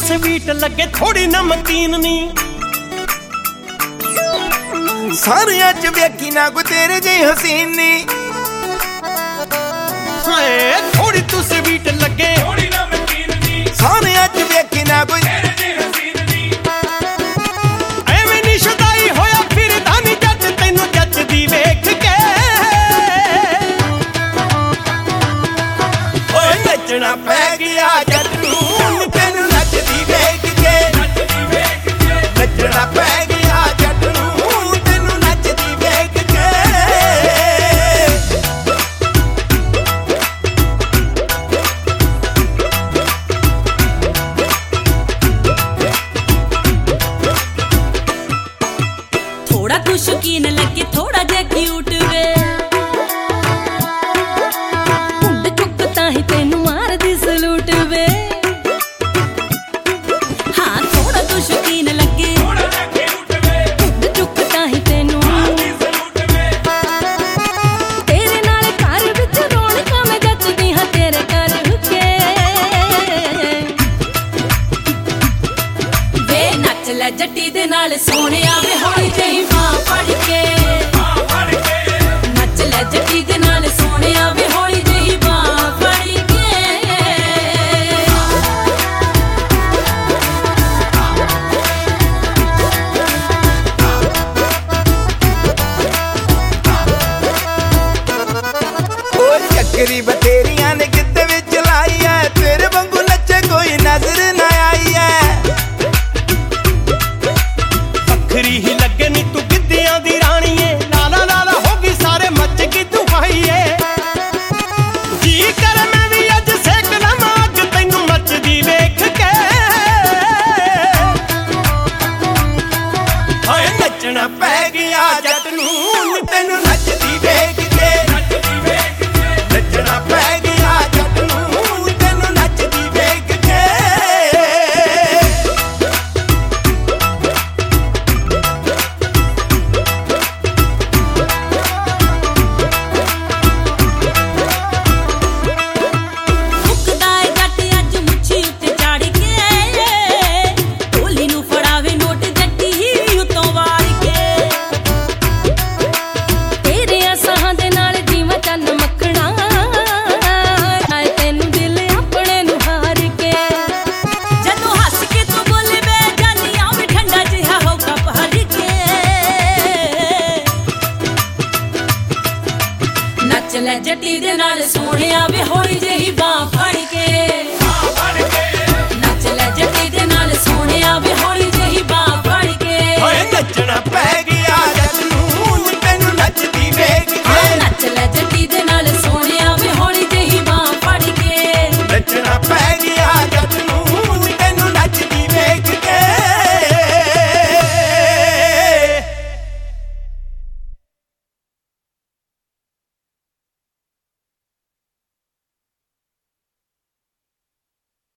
sweet लगे थोड़ी नमकीन नी सारियां च वेखी ना कोई तेरे जी हसीन नी थोड़ी तू स्वीट लगे थोड़ी नमकीन नी सारियां च वेखी ना कोई तेरे जी हसीन नी एवें नी शुदाई होया फिरदा नी जज तैनू जचदी वेख के ओए नचना पै गया जट नूं तैनू नचदी वेख के नचना पै गया जट नूं तैनू नचदी वेख के थोड़ा तू शौकीन लगे थोड़ा जे क्यूट वे हुंड चुकता ही तेनू मार दी सलूट वे हाँ थोड़ा तू शौकीन लगे थोड़ा जा क्यूट वे हुंड चुकता ही तेनू दी सलूट वे तेरे नाल घर विच रौनकां मैं जचदी हां तेरे घर के वे नच ले जट्टी दे नाल सोहणिया वे हौली जही मां फड़ के मां फड़ के नच ले जट्टी दे नाल सोहणिया वे हौली जही मां फड़ के ओ चक्करी बथेरियां ने गिद्ध विच लाई है तेरे वांगू नचे कोई नजर ना आई है वखरी ही लगे नी तू गिद्धियां दी रानी है लाला लाला होगी सारे मच की दुहाई है जी कर मैं भी अज सेक लवां अग तैनू मचदी वेख के ओए नचना पै गया जट नूं तैनू नचदी वेख के नचना पै गया जट नूं तैनू नचदी वेख के ਮੁੱਕਦਾ ਏ ਜੱਟ ਅੱਜ ਮੁੱਛੀ ਉੱਤੇ ਚੜ ਕੇ ਢੋਲੀ ਨੂੰ ਫੜਾਵੇ ਨੋਟ ਜੱਟੀ ਉਤੋਂ ਵਾਰ ਕੇ ਤੇਰੇ ਅਸਾਂ ਦੇ ਨਾਲ ਜੀਵਾਂ ਚੰਨ ਮੱਖਣਾ ਨਾਲੇ ਤੈਨੂੰ ਦਿਲ ਆਪਣੇ ਨੂੰ ਹਾਰ ਕੇ ਜਦੋਂ ਹੱਸ ਕੇ ਤੂੰ ਬੋਲੇ ਵੇ ਜਾਨੀ ਆਵੇਂ ਠੰਡਾ ਜਿਹਾ ਹੋ ਕੱਪ ਹਰ ਕੇ ਨੱਚ ਲੈ ਜੱਟੀ ਦੇ ਨਾਲ ਸੋਹਣਿਆ ਵੇ ਹੌਲੀ ਜਿਹੀ ਬਾਂਹ